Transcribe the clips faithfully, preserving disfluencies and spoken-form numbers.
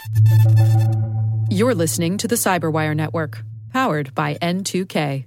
You're listening to the Cyberwire Network, powered by N two K.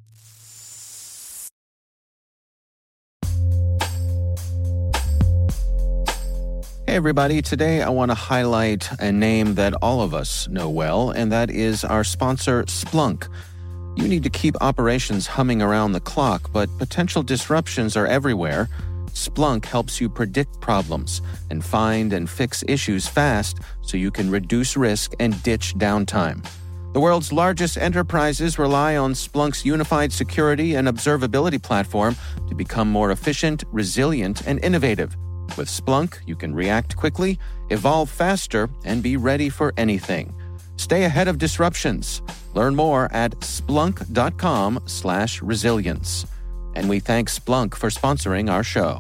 Hey everybody, today I want to highlight a name that all of us know well, and that is our sponsor, Splunk. You need to keep operations humming around the clock, but potential disruptions are everywhere. Splunk helps you predict problems and find and fix issues fast so you can reduce risk and ditch downtime. The world's largest enterprises rely on Splunk's unified security and observability platform to become more efficient, resilient, and innovative. With Splunk, you can react quickly, evolve faster, and be ready for anything. Stay ahead of disruptions. Learn more at splunk.com slash resilience. And we thank Splunk for sponsoring our show.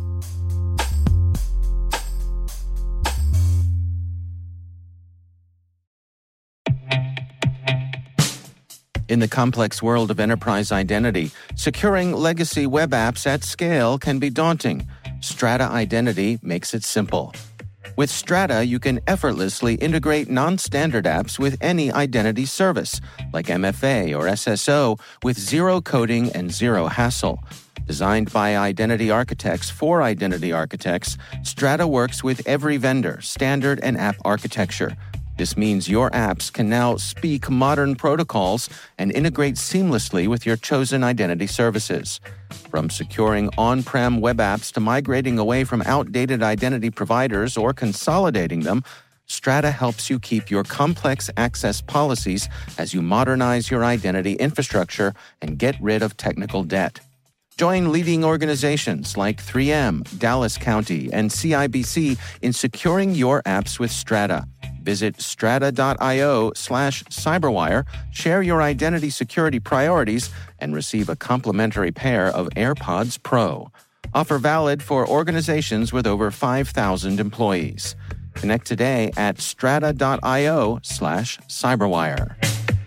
In the complex world of enterprise identity, securing legacy web apps at scale can be daunting. Strata Identity makes it simple. With Strata, you can effortlessly integrate non-standard apps with any identity service, like M F A or S S O, with zero coding and zero hassle. Designed by identity architects for identity architects, Strata works with every vendor, standard, and app architecture. This means your apps can now speak modern protocols and integrate seamlessly with your chosen identity services. From securing on-prem web apps to migrating away from outdated identity providers or consolidating them, Strata helps you keep your complex access policies as you modernize your identity infrastructure and get rid of technical debt. Join leading organizations like three M, Dallas County, and C I B C in securing your apps with Strata. Visit strata.io slash cyberwire, share your identity security priorities, and receive a complimentary pair of AirPods Pro. Offer valid for organizations with over five thousand employees. Connect today at strata.io slash cyberwire.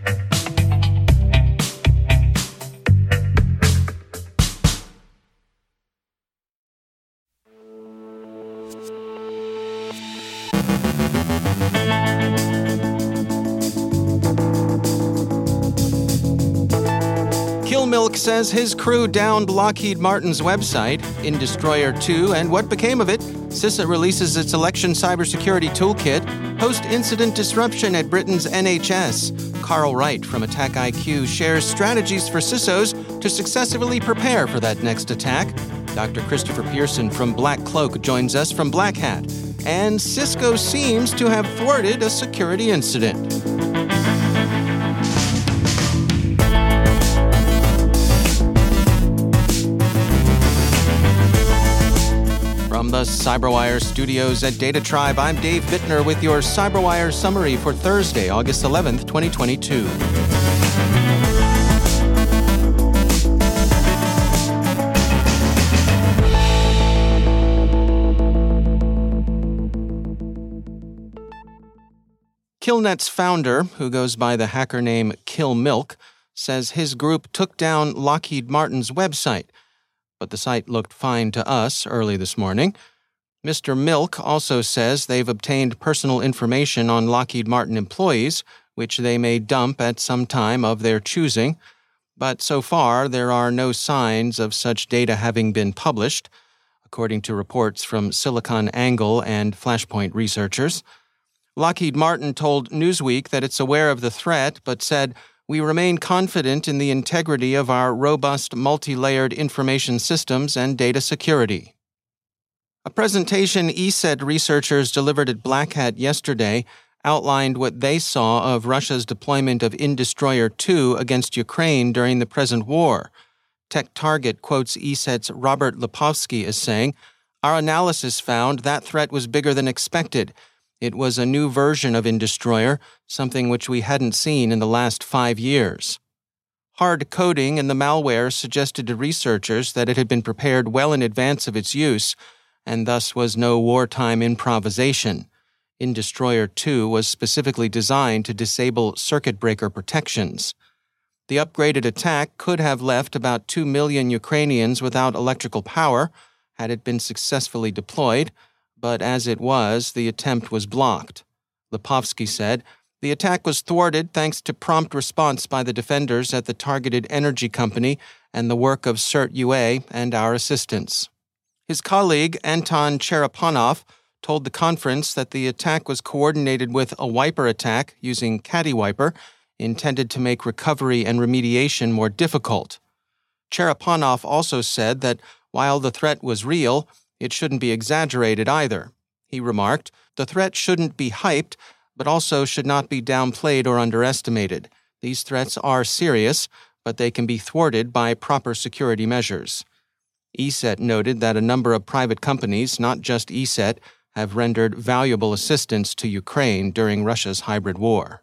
Milk says his crew downed Lockheed Martin's website, In Destroyer two, and what became of it? CISA releases its election cybersecurity toolkit. Post-incident disruption at Britain's N H S. Carl Wright from Attack I Q shares strategies for C I S Os to successfully prepare for that next attack. Doctor Christopher Pearson from Black Cloak joins us from Black Hat. And Cisco seems to have thwarted a security incident. From the Cyberwire studios at Data Tribe, I'm Dave Bittner with your Cyberwire summary for Thursday, August eleventh, twenty twenty-two. Killnet's founder, who goes by the hacker name Kill Milk, says his group took down Lockheed Martin's website, but the site looked fine to us early this morning. Mister Milk also says they've obtained personal information on Lockheed Martin employees, which they may dump at some time of their choosing. But so far, there are no signs of such data having been published, according to reports from SiliconANGLE and Flashpoint researchers. Lockheed Martin told Newsweek that it's aware of the threat, but said, "We remain confident in the integrity of our robust, multi-layered information systems and data security." A presentation E S E D researchers delivered at Black Hat yesterday outlined what they saw of Russia's deployment of In Destroyer two against Ukraine during the present war. TechTarget quotes E S E D's Robert Lipovsky as saying, "Our analysis found that threat was bigger than expected. It was a new version of In Destroyer, something which we hadn't seen in the last five years. Hard coding in the malware suggested to researchers that it had been prepared well in advance of its use, and thus was no wartime improvisation. In Destroyer two was specifically designed to disable circuit breaker protections. The upgraded attack could have left about two million Ukrainians without electrical power had it been successfully deployed, but as it was, the attempt was blocked. Lipovsky said, "The attack was thwarted thanks to prompt response by the defenders at the targeted energy company and the work of CERT-U A and our assistants." His colleague, Anton Cherepanov, told the conference that the attack was coordinated with a wiper attack using CaddyWiper, intended to make recovery and remediation more difficult. Cherepanov also said that while the threat was real, it shouldn't be exaggerated either. He remarked, "The threat shouldn't be hyped, but also should not be downplayed or underestimated. These threats are serious, but they can be thwarted by proper security measures." E S E T noted that a number of private companies, not just E S E T, have rendered valuable assistance to Ukraine during Russia's hybrid war.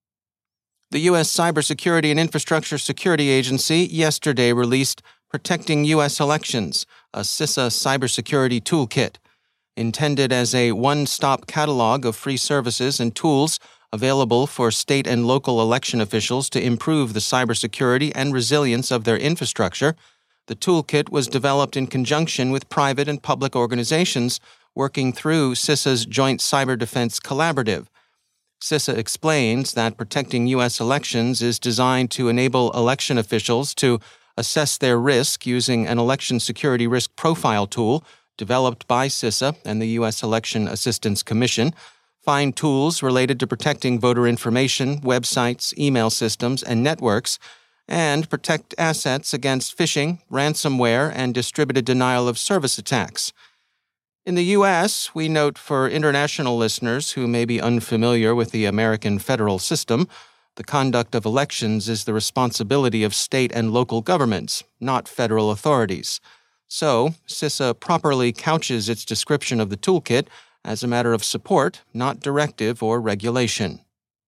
The U S Cybersecurity and Infrastructure Security Agency yesterday released Protecting U S Elections, a CISA cybersecurity toolkit. Intended as a one-stop catalog of free services and tools available for state and local election officials to improve the cybersecurity and resilience of their infrastructure, the toolkit was developed in conjunction with private and public organizations working through CISA's Joint Cyber Defense Collaborative. CISA explains that Protecting U S Elections is designed to enable election officials to assess their risk using an election security risk profile tool developed by CISA and the U S Election Assistance Commission, find tools related to protecting voter information, websites, email systems, and networks, and protect assets against phishing, ransomware, and distributed denial of service attacks. In the U S, we note for international listeners who may be unfamiliar with the American federal system, the conduct of elections is the responsibility of state and local governments, not federal authorities. So, CISA properly couches its description of the toolkit as a matter of support, not directive or regulation.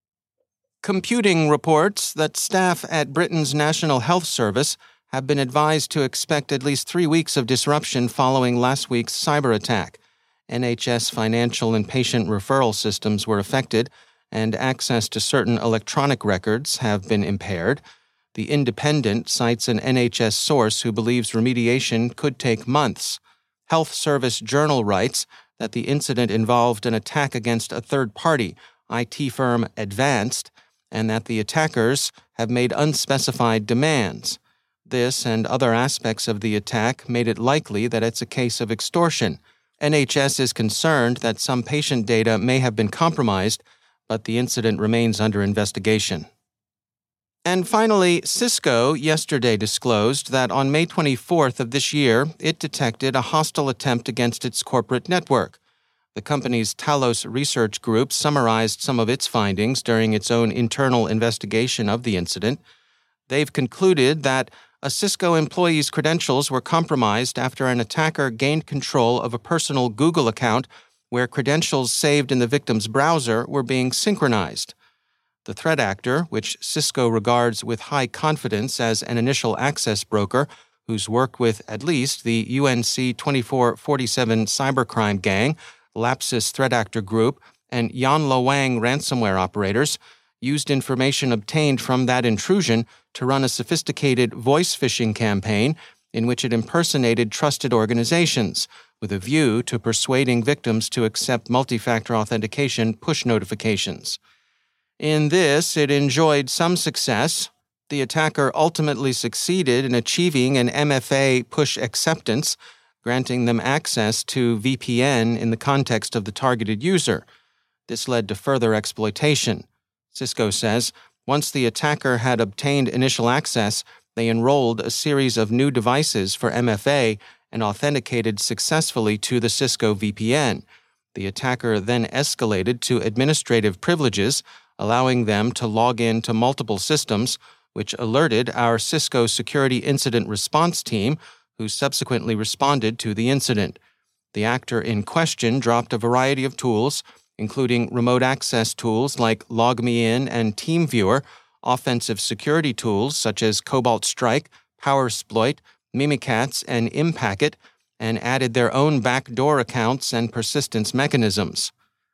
Computing reports that staff at Britain's National Health Service have been advised to expect at least three weeks of disruption following last week's cyber attack. N H S financial and patient referral systems were affected, and access to certain electronic records have been impaired. The Independent cites an N H S source who believes remediation could take months. Health Service Journal writes that the incident involved an attack against a third party, I T firm Advanced, and that the attackers have made unspecified demands. This and other aspects of the attack made it likely that it's a case of extortion. N H S is concerned that some patient data may have been compromised, but the incident remains under investigation. And finally, Cisco yesterday disclosed that on May twenty-fourth of this year, it detected a hostile attempt against its corporate network. The company's Talos Research Group summarized some of its findings during its own internal investigation of the incident. They've concluded that a Cisco employee's credentials were compromised after an attacker gained control of a personal Google account where credentials saved in the victim's browser were being synchronized. The threat actor, which Cisco regards with high confidence as an initial access broker who's worked with at least the U N C twenty-four forty-seven cybercrime gang, Lapsus Threat Actor Group, and Yanlo Wang ransomware operators, used information obtained from that intrusion to run a sophisticated voice phishing campaign in which it impersonated trusted organizations, with a view to persuading victims to accept multi-factor authentication push notifications. In this, it enjoyed some success. The attacker ultimately succeeded in achieving an M F A push acceptance, granting them access to V P N in the context of the targeted user. This led to further exploitation. Cisco says, once the attacker had obtained initial access, they enrolled a series of new devices for M F A and authenticated successfully to the Cisco V P N. The attacker then escalated to administrative privileges, allowing them to log in to multiple systems, which alerted our Cisco Security Incident Response Team, who subsequently responded to the incident. The actor in question dropped a variety of tools, including remote access tools like LogMeIn and TeamViewer, offensive security tools such as Cobalt Strike, Powersploit, Mimikatz, and Impacket, and added their own backdoor accounts and persistence mechanisms.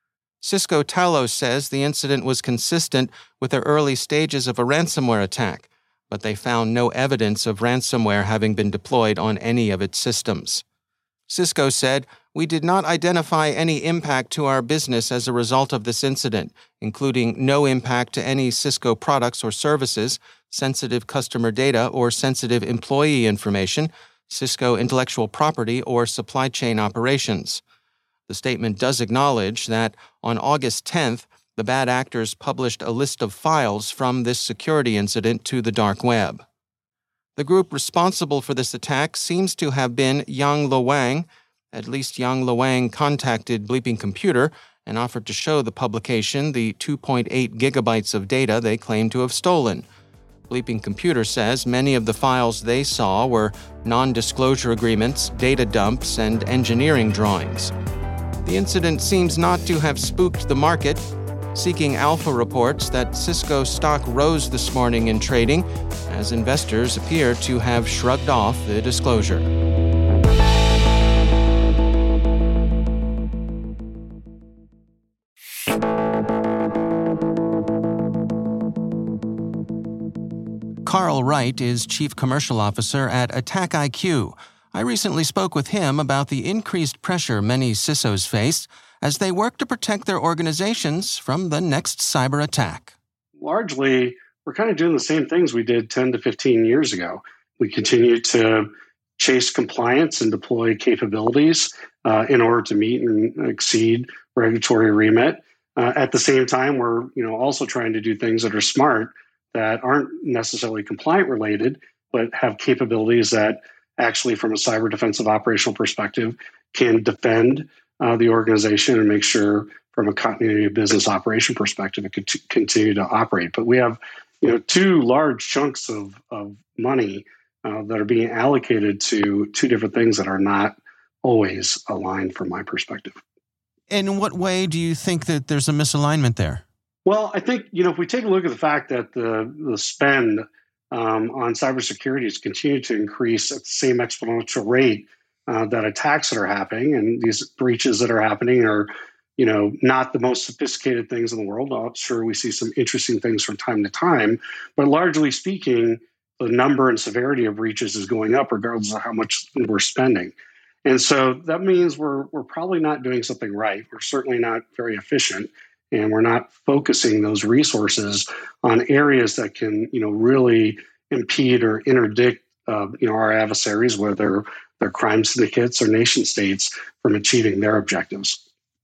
Cisco Talos says the incident was consistent with the early stages of a ransomware attack, but they found no evidence of ransomware having been deployed on any of its systems. Cisco said, "We did not identify any impact to our business as a result of this incident, including no impact to any Cisco products or services, sensitive customer data or sensitive employee information, Cisco intellectual property, or supply chain operations." The statement does acknowledge that on August tenth, the bad actors published a list of files from this security incident to the dark web. The group responsible for this attack seems to have been Yang Luoang. At least Yang Luoang contacted Bleeping Computer and offered to show the publication the two point eight gigabytes of data they claim to have stolen. Bleeping Computer says many of the files they saw were non-disclosure agreements, data dumps, and engineering drawings. The incident seems not to have spooked the market. Seeking Alpha reports that Cisco stock rose this morning in trading, as investors appear to have shrugged off the disclosure. Carl Wright is Chief Commercial Officer at Attack I Q. I recently spoke with him about the increased pressure many C I S Os face as they work to protect their organizations from the next cyber attack. Largely, we're kind of doing the same things we did ten to fifteen years ago. We continue to chase compliance and deploy capabilities uh, in order to meet and exceed regulatory remit. Uh, at the same time, we're you know also trying to do things that are smart, that aren't necessarily compliant related, but have capabilities that actually, from a cyber defensive operational perspective, can defend uh, the organization and make sure from a continuity of business operation perspective, it could t- continue to operate. But we have you know, two large chunks of, of money uh, that are being allocated to two different things that are not always aligned from my perspective. And in what way do you think that there's a misalignment there? Well, I think, you know, if we take a look at the fact that the, the spend um, on cybersecurity has continued to increase at the same exponential rate uh, that attacks that are happening, and these breaches that are happening are, you know, not the most sophisticated things in the world. I'm sure we see some interesting things from time to time, but largely speaking, the number and severity of breaches is going up regardless of how much we're spending. And so that means we're we're probably not doing something right. We're certainly not very efficient, and we're not focusing those resources on areas that can, you know, really impede or interdict, uh, you know, our adversaries, whether they're crime syndicates or nation states, from achieving their objectives.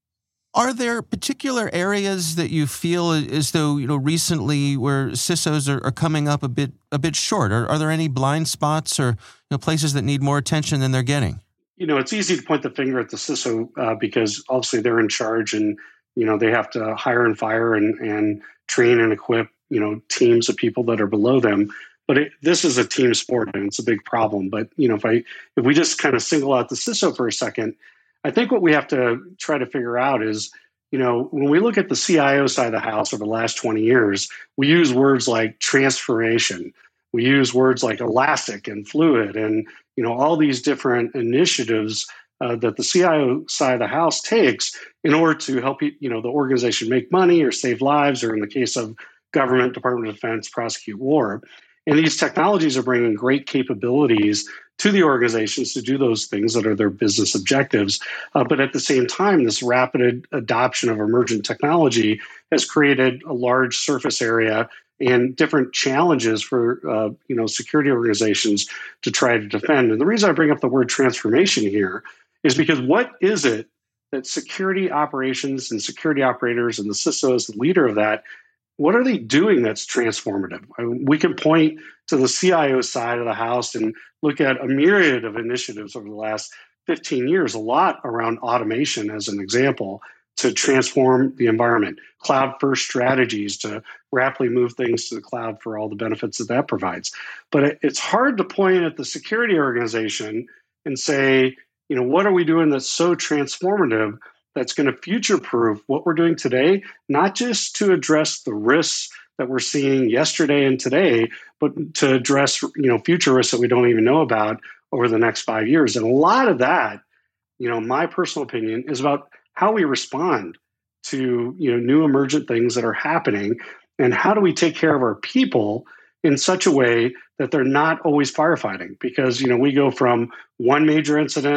Are there particular areas that you feel as though, you know, recently where C I S Os are, are coming up a bit a bit short? Are, are there any blind spots or, you know, places that need more attention than they're getting? You know, it's easy to point the finger at the C I S O uh, because obviously they're in charge, and you know they have to hire and fire and, and train and equip you know teams of people that are below them. But it, this is a team sport, and it's a big problem. But you know, if I if we just kind of single out the C I S O for a second, I think what we have to try to figure out is, you know, when we look at the C I O side of the house over the last twenty years, we use words like transformation. We use words like elastic and fluid, and you know all these different initiatives uh, that the C I O side of the house takes in order to help you know the organization make money or save lives, or in the case of government, Department of Defense, prosecute war. And these technologies are bringing great capabilities to the organizations to do those things that are their business objectives. Uh, but at the same time, this rapid ad- adoption of emergent technology has created a large surface area and different challenges for uh, you know security organizations to try to defend. And the reason I bring up the word transformation here is because what is it that security operations and security operators and the C I S O is the leader of that, what are they doing that's transformative? I mean, we can point to the C I O side of the house and look at a myriad of initiatives over the last fifteen years, a lot around automation as an example, to transform the environment, cloud-first strategies to rapidly move things to the cloud for all the benefits that that provides. But it, it's hard to point at the security organization and say, you know, what are we doing that's so transformative that's going to future-proof what we're doing today, not just to address the risks that we're seeing yesterday and today, but to address, you know, future risks that we don't even know about over the next five years. And a lot of that, you know, my personal opinion is about how we respond to, you know, new emergent things that are happening, and how do we take care of our people in such a way that they're not always firefighting. Because, you know, we go from one major incident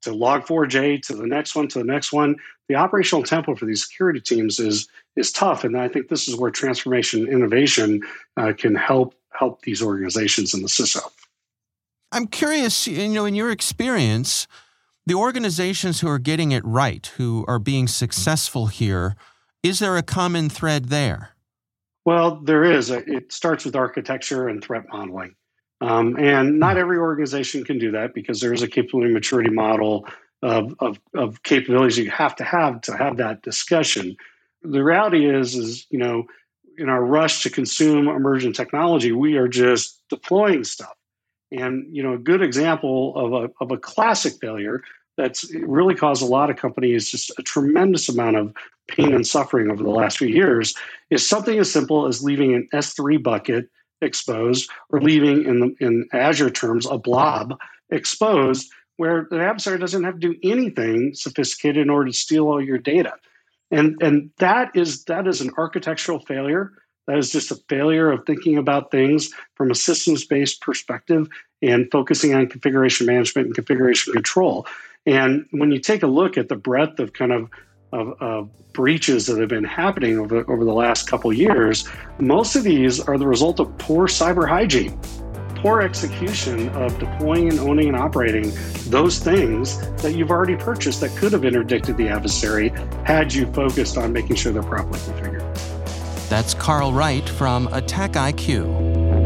to log four j to the next one to the next one. The operational template for these security teams is is tough, and I think this is where transformation and innovation uh, can help help these organizations in the C I S O. I'm curious, you know, in your experience, the organizations who are getting it right, who are being successful here, is there a common thread there? Well, there is. It starts with architecture and threat modeling. Um, and not every organization can do that because there is a capability maturity model of, of, of capabilities you have to have to have that discussion. The reality is, is, you know, in our rush to consume emergent technology, we are just deploying stuff. And, you know, a good example of a, of a classic failure that's really caused a lot of companies just a tremendous amount of pain and suffering over the last few years is something as simple as leaving an S three bucket exposed or leaving, in, the, in Azure terms, a blob exposed where the adversary doesn't have to do anything sophisticated in order to steal all your data. And, and that is that is an architectural failure. That is just a failure of thinking about things from a systems-based perspective and focusing on configuration management and configuration control. And when you take a look at the breadth of kind of, of, of breaches that have been happening over, over the last couple of years, most of these are the result of poor cyber hygiene, poor execution of deploying and owning and operating those things that you've already purchased that could have interdicted the adversary had you focused on making sure they're properly configured. That's Carl Wright from Attack I Q.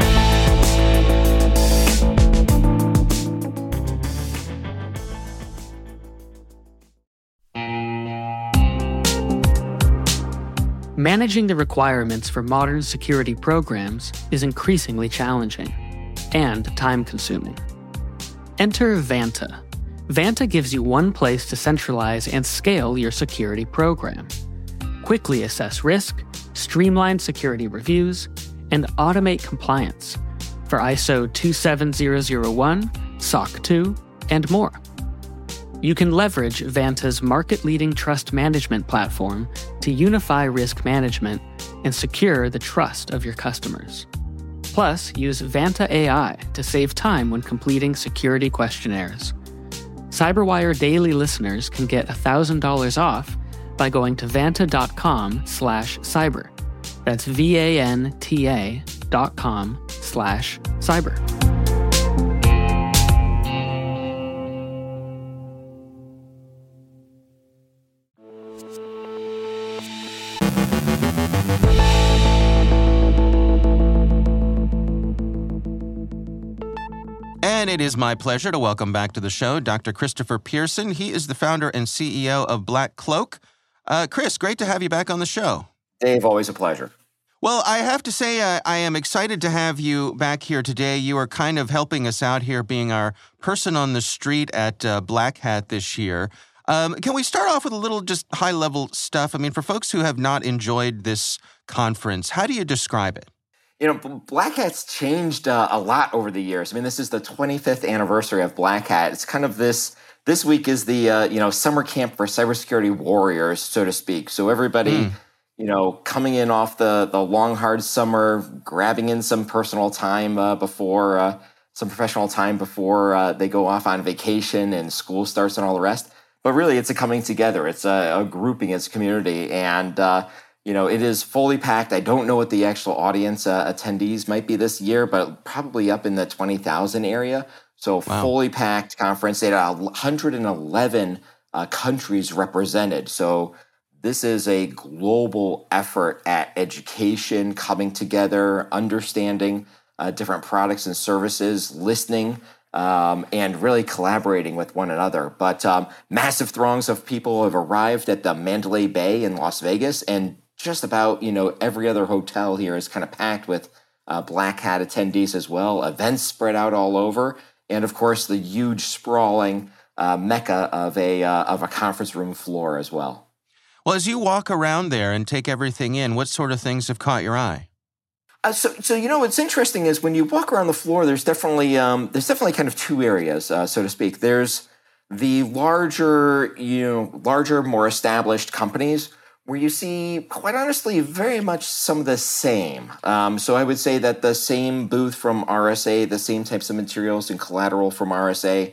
Managing the requirements for modern security programs is increasingly challenging and time-consuming. Enter Vanta. Vanta gives you one place to centralize and scale your security program. Quickly assess risk, streamline security reviews, and automate compliance for I S O two seven zero zero one, S O C two, and more. You can leverage Vanta's market-leading trust management platform to unify risk management and secure the trust of your customers. Plus, use Vanta A I to save time when completing security questionnaires. CyberWire Daily listeners can get one thousand dollars off by going to vanta.com slash cyber. That's V-A-N-T-A dot com slash cyber. And it is my pleasure to welcome back to the show Doctor Christopher Pearson. He is the founder and C E O of Black Cloak. Uh, Chris, great to have you back on the show. Dave, always a pleasure. Well, I have to say uh, I am excited to have you back here today. You are kind of helping us out here, being our person on the street at uh, Black Hat this year. Um, can we start off with a little just high-level stuff? I mean, for folks who have not enjoyed this conference, how do you describe it? You know, Black Hat's changed uh, a lot over the years. I mean, this is the twenty-fifth anniversary of Black Hat. It's kind of this, this week is the, uh, you know, summer camp for cybersecurity warriors, so to speak. So everybody, mm. you know, coming in off the, the long, hard summer, grabbing in some personal time uh, before, uh, some professional time before uh, they go off on vacation and school starts and all the rest. But really, it's a coming together. It's a, a grouping, it's a community. And, uh, You know, it is fully packed. I don't know what the actual audience uh, attendees might be this year, but probably up in the twenty thousand area. So wow. Fully packed conference. They had one hundred eleven uh, countries represented. So this is a global effort at education, coming together, understanding uh, different products and services, listening, um, and really collaborating with one another. But um, massive throngs of people have arrived at the Mandalay Bay in Las Vegas, and just about, you know, every other hotel here is kind of packed with uh, Black Hat attendees as well. Events spread out all over, and of course the huge sprawling uh, mecca of a uh, of a conference room floor as well. Well, as you walk around there and take everything in, what sort of things have caught your eye? Uh, so, so you know, what's interesting is when you walk around the floor, there's definitely um, there's definitely kind of two areas, uh, so to speak. There's the larger, you know, larger, more established companies, where you see, quite honestly, very much some of the same. Um, so I would say that the same booth from R S A, the same types of materials and collateral from R S A,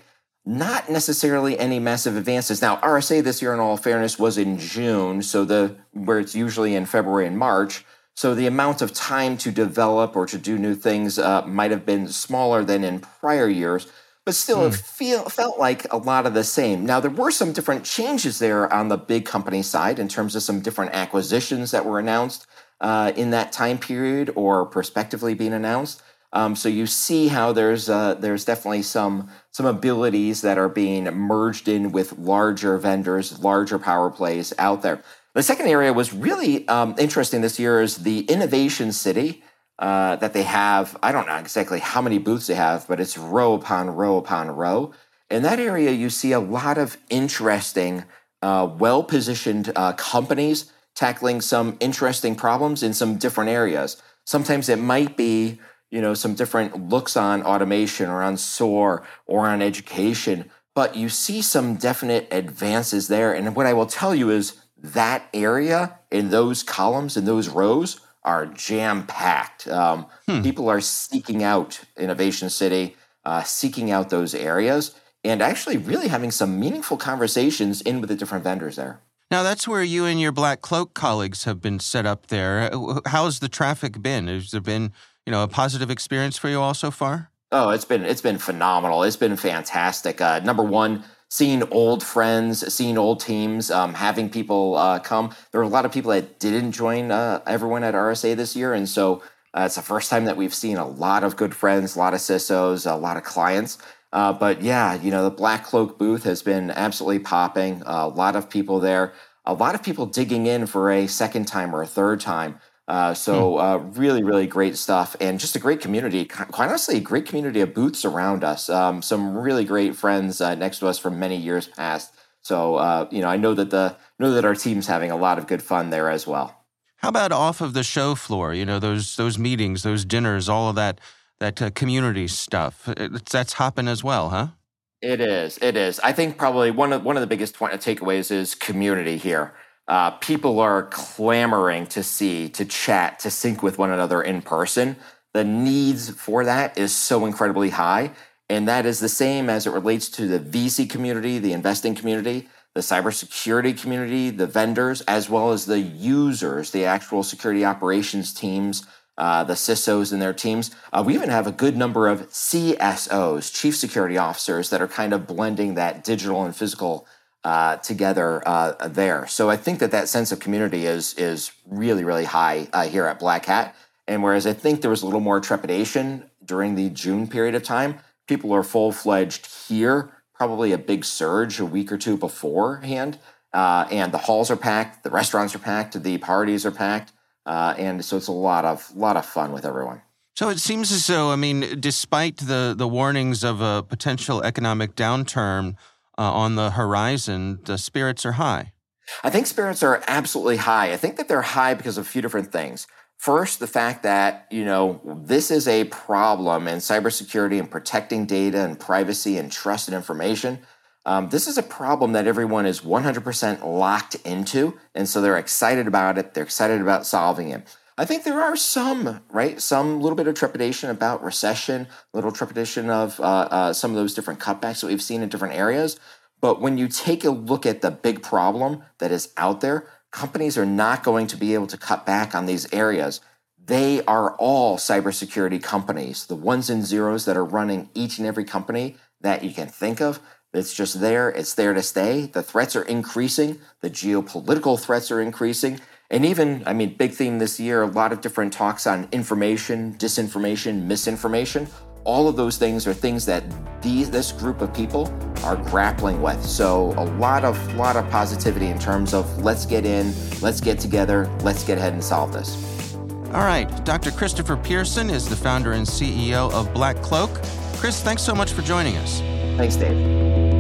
not necessarily any massive advances. Now, R S A this year, in all fairness, was in June, so the where it's usually in February and March. So the amount of time to develop or to do new things uh, might have been smaller than in prior years, but still mm. it feel, felt like a lot of the same. Now, there were some different changes there on the big company side in terms of some different acquisitions that were announced uh, in that time period or prospectively being announced. Um, so you see how there's uh, there's definitely some some abilities that are being merged in with larger vendors, larger power plays out there. The second area was really um, interesting this year is the Innovation City uh, that they have. I don't know exactly how many booths they have, but it's row upon row upon row. In that area, you see a lot of interesting, uh, well-positioned uh, companies tackling some interesting problems in some different areas. Sometimes it might be you know, some different looks on automation or on S O A R or on education, but you see some definite advances there. And what I will tell you is that area in those columns, in those rows, are jam-packed. Um, hmm. People are seeking out Innovation City, uh, seeking out those areas, and actually really having some meaningful conversations in with the different vendors there. Now, that's where you and your Black Cloak colleagues have been set up there. How's the traffic been? Has there been you know, a positive experience for you all so far? Oh, it's been it's been phenomenal. It's been fantastic. Uh, number one, seeing old friends, seeing old teams, um, having people uh, come. There were a lot of people that didn't join uh, everyone at R S A this year, and so uh, it's the first time that we've seen a lot of good friends, a lot of C I S Os, a lot of clients. Uh, but yeah, you know, the Black Cloak booth has been absolutely popping. Uh, a lot of people there. A lot of people digging in for a second time or a third time. Uh, so uh, really, really great stuff, and just a great community. Quite honestly, a great community of booths around us. Um, some really great friends uh, next to us from many years past. So uh, you know, I know that the know that our team's having a lot of good fun there as well. How about off of the show floor? You know, those those meetings, those dinners, all of that that uh, community stuff. It's, that's hopping as well, huh? It is. It is. I think probably one of one of the biggest takeaways is community here. Uh, people are clamoring to see, to chat, to sync with one another in person. The needs for that is so incredibly high. And that is the same as it relates to the V C community, the investing community, the cybersecurity community, the vendors, as well as the users, the actual security operations teams, uh, the C I S Os and their teams. Uh, we even have a good number of C S Os, chief security officers, that are kind of blending that digital and physical Uh, together uh, there. So I think that that sense of community is is really, really high uh, here at Black Hat. And whereas I think there was a little more trepidation during the June period of time, people are full-fledged here, probably a big surge a week or two beforehand. Uh, and the halls are packed, the restaurants are packed, the parties are packed. Uh, and so it's a lot of lot of fun with everyone. So it seems as though, I mean, despite the, the warnings of a potential economic downturn Uh, on the horizon, the spirits are high. I think spirits are absolutely high. I think that they're high because of a few different things. First, the fact that, you know, this is a problem in cybersecurity and protecting data and privacy and trusted information. Um, this is a problem that everyone is one hundred percent locked into, and so they're excited about it. They're excited about solving it. I think there are some, right, some little bit of trepidation about recession, a little trepidation of uh, uh, some of those different cutbacks that we've seen in different areas. But when you take a look at the big problem that is out there, companies are not going to be able to cut back on these areas. They are all cybersecurity companies, the ones and zeros that are running each and every company that you can think of. It's just there. It's there to stay. The threats are increasing. The geopolitical threats are increasing. And even, I mean, big theme this year, a lot of different talks on information, disinformation, misinformation. All of those things are things that these, this group of people are grappling with. So a lot of, lot of positivity in terms of let's get in, let's get together, let's get ahead and solve this. All right. Doctor Christopher Pearson is the founder and C E O of Black Cloak. Chris, thanks so much for joining us. Thanks, Dave.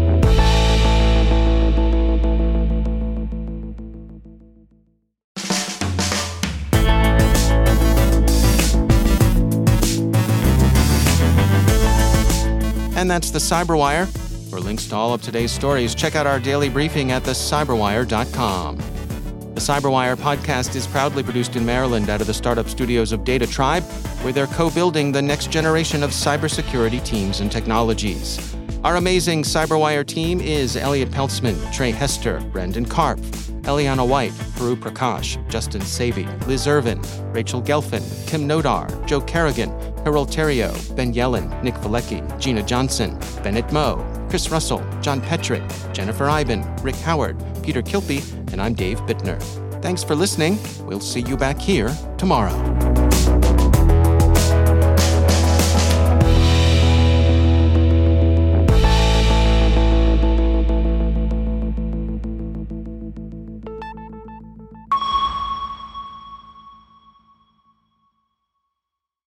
And that's the Cyberwire. For links to all of today's stories, check out our daily briefing at the cyberwire dot com. The Cyberwire podcast is proudly produced in Maryland out of the startup studios of Data Tribe, where they're co-building the next generation of cybersecurity teams and technologies. Our amazing CyberWire team is Elliot Peltzman, Trey Hester, Brandon Karpf, Eliana White, Peru Prakash, Justin Savy, Liz Irvin, Rachel Gelfin, Tim Nodar, Joe Kerrigan, Carol Terrio, Ben Yellen, Nick Valecki, Gina Johnson, Bennett Moe, Chris Russell, John Petrick, Jennifer Iben, Rick Howard, Peter Kilpie, and I'm Dave Bittner. Thanks for listening. We'll see you back here tomorrow.